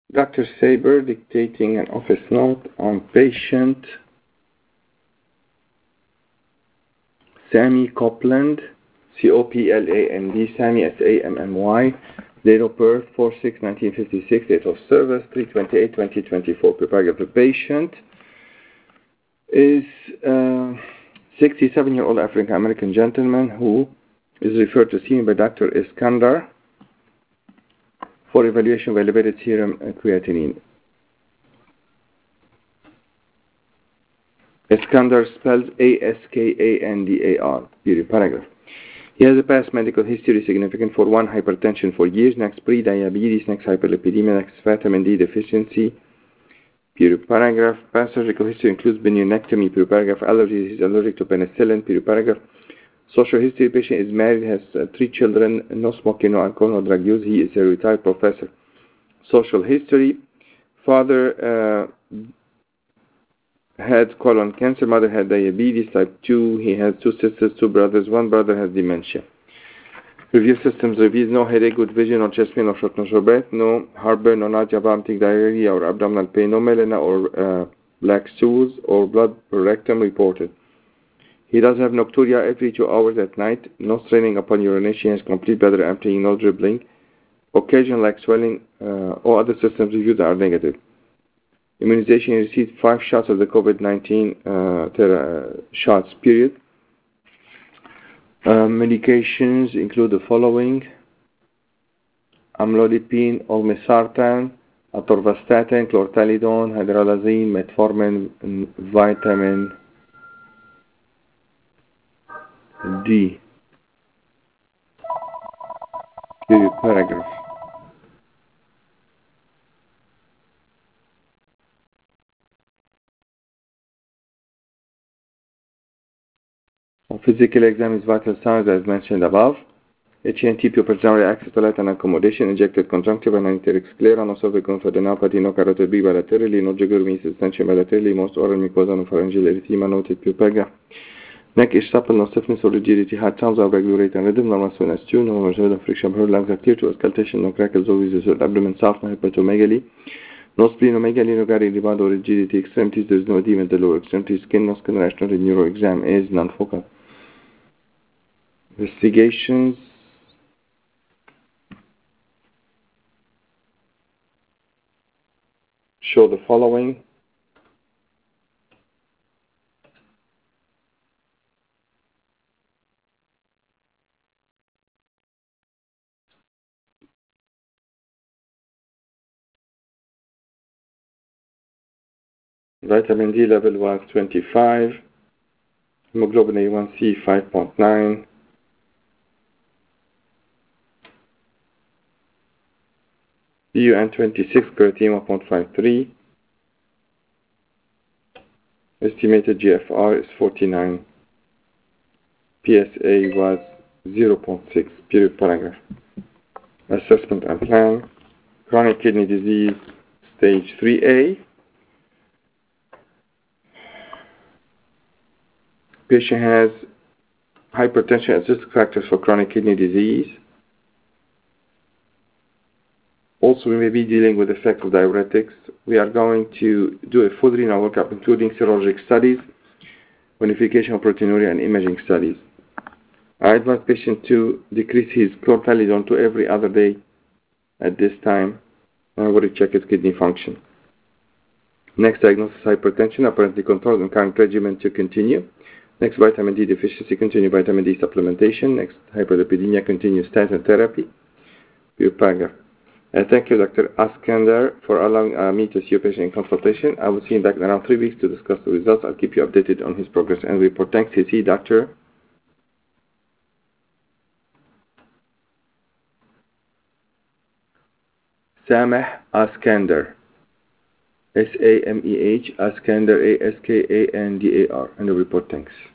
Dr. Saber dictating an office note on patient Sammy Copeland, C-O-P-L-A-N-D, Sammy, S-A-M-M-Y, date of birth 4/6/1956, date of service 3/28/2024. Paragraph. The patient is a 67-year-old African-American gentleman who is referred to seen by Dr. Iskandar for evaluation of elevated serum creatinine. Iskandar spells A-S-K-A-N-D-A-R. Period. Paragraph. He has a past medical history significant for 1, hypertension for years, next pre-diabetes, next hyperlipidemia, next vitamin D deficiency. Period. Paragraph. Past surgical history includes bunionectomy. Period. Paragraph. Allergies. He is allergic to penicillin. Period. Paragraph. Social history. Patient is married, has 3 children, no smoking, no alcohol, no drug use. He is a retired professor. Social history. Father had colon cancer, mother had diabetes type 2, he has 2 sisters, 2 brothers, 1 brother has dementia. Review systems reviews: no headache, good vision, no chest pain, no shortness of breath, no heartburn, no nausea, vomiting, diarrhea or abdominal pain, no melena or black stools or blood per rectum reported. He does have nocturia every 2 hours at night, no straining upon urination, has complete bladder emptying, no dribbling, occasional like swelling. All other systems reviewed are negative. Immunization: he received 5 shots of the COVID-19 shots, period. Medications include the following: amlodipine, olmesartan, atorvastatin, chlortalidone, hydralazine, metformin, and vitamin D. Period. Paragraph. On physical exam is vital signs as mentioned above. HNT, pupil access to light and accommodation, injected conjunctiva, anterior sclera, no cervical lymphadenopathy, no carotid B bilaterally, no jugular veins extension bilaterally, most oral mucosa, no pharyngeal erythema, noted pupil. Neck is supple, no stiffness or rigidity, heart sounds are regular rate and rhythm, normal swellness too, no normal friction, her lungs are clear to auscultation, no crackles or wheezes, abdomen soft, no hepatomegaly, no splenomegaly, no gary rebound or rigidity, extremities, there is no edema in the lower extremities, skin, no skin rash, no neuro exam is non-focal. Investigations: show the following: vitamin D level was 25, hemoglobin A1C 5.9, BUN26, creatine 1.53, estimated GFR is 49, PSA was 0.6. Period. Paragraph. Assessment and plan: chronic kidney disease stage 3A. Patient has hypertension as risk factors for chronic kidney disease. Also, we may be dealing with the effect of diuretics. We are going to do a full renal workup, including serologic studies, quantification of proteinuria, and imaging studies. I advise patient to decrease his chlortalidone to every other day at this time, and I will check his kidney function. Next, diagnosis: hypertension, apparently controlled and current regimen to continue. Next, vitamin D deficiency, continue vitamin D supplementation. Next, hyperlipidemia, continue statin therapy. Paragraph. Thank you, Dr. Iskandar, for allowing me to see your patient in consultation. I will see him back in around 3 weeks to discuss the results. I'll keep you updated on his progress and report. Thanks. See Dr. Sameh Iskandar. S-A-M-E-H, Iskandar, A-S-K-A-N-D-A-R. And the report. Thanks.